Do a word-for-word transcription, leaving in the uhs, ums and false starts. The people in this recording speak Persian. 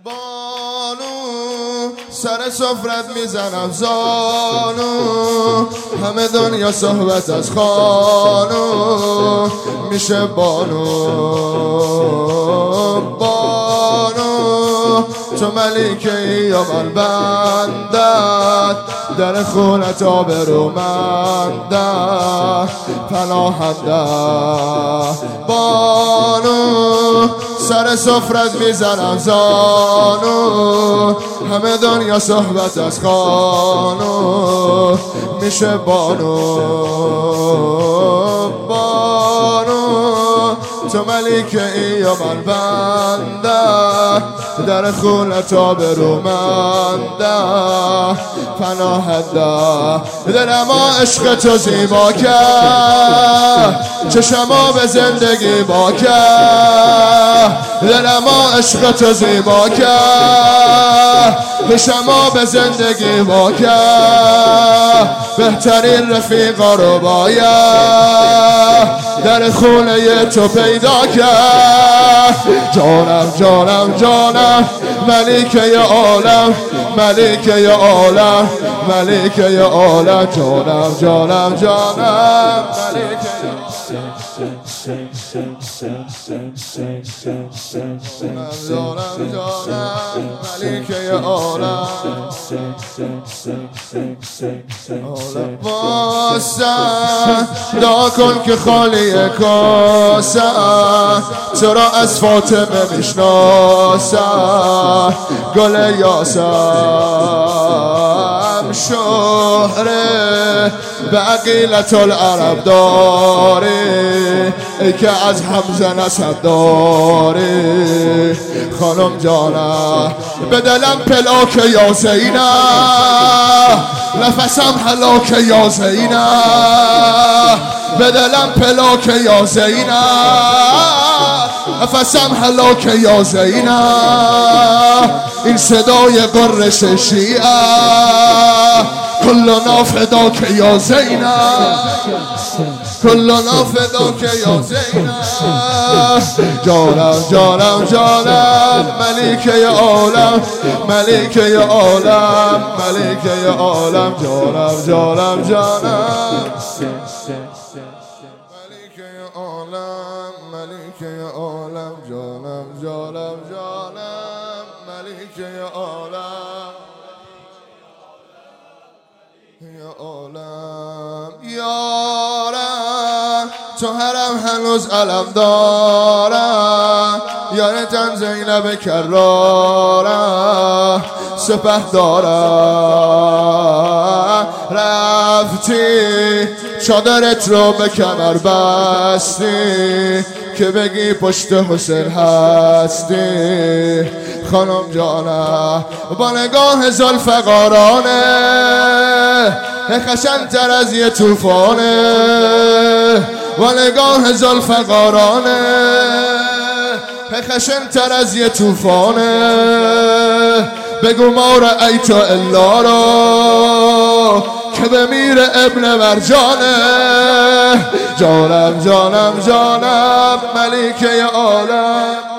بانو سر سفرت میزنم زانو، همه دنیا صحبت از خانو میشه بانو. بانو تو ملیکه ای یا من بندت، در خونت آبرومندت پناهنده. بانو سر سفرت میزنم زانو، همه دنیا صحبت از خانو میشه بانو. بانو تو ملیکه ای یا من بنده، در خونت آبرومنده پناهنده. دلما عشق تو زیبا کرد، چشما به زندگی با کرد. دلما عشق تو زیبا کرد، چشما به زندگی با کرد. بهترین رفیقا رو باید در خونه تو پیدا کرد. جانم جانم جانم ملیکه عالم، ملیکه عالم، ملیکه عالم. جانم جانم جانم ملیکه جانم جانم ملیکه عالم. واسه دعا کن که خالی کاسه، تو را از فاطمه میشناسم. گل یاسم شهره به عقیلت العرب داری، ای که از حمزه نسب داری. خانم جانم به دلم پلاک یا زینب، نفسم هلاک یا زینب. به دلم پلاک یا زینب، نفسم هلاک یا زینب. این صدای قرش شیعه کلنا فداک یا زینب، کلنا فداک یا زینب. جانم جانم جانم ملیکه عالم، ملیکه عالم، ملیکه عالم. جانم جانم جانم ملیکه عالم، ملیکه عالم. جانم جانم جانم ملیکه عالم، یا عالم. یارم تو حرم هنوز علم دارم، یارتم زینب کرارم سپه دارم. رفتی چادرت رو به کمر بستی، که بگی پشت حسین هستی. خانم جانم با نگاه ذوالفقارانه، خشن تر از یه توفانه. با نگاه ذوالفقارانه، خشن تر از یه توفانه. بگو ما رأیت الا را که بمیر ابن مرجانه. جانم جانم جانم ملیکه عالم.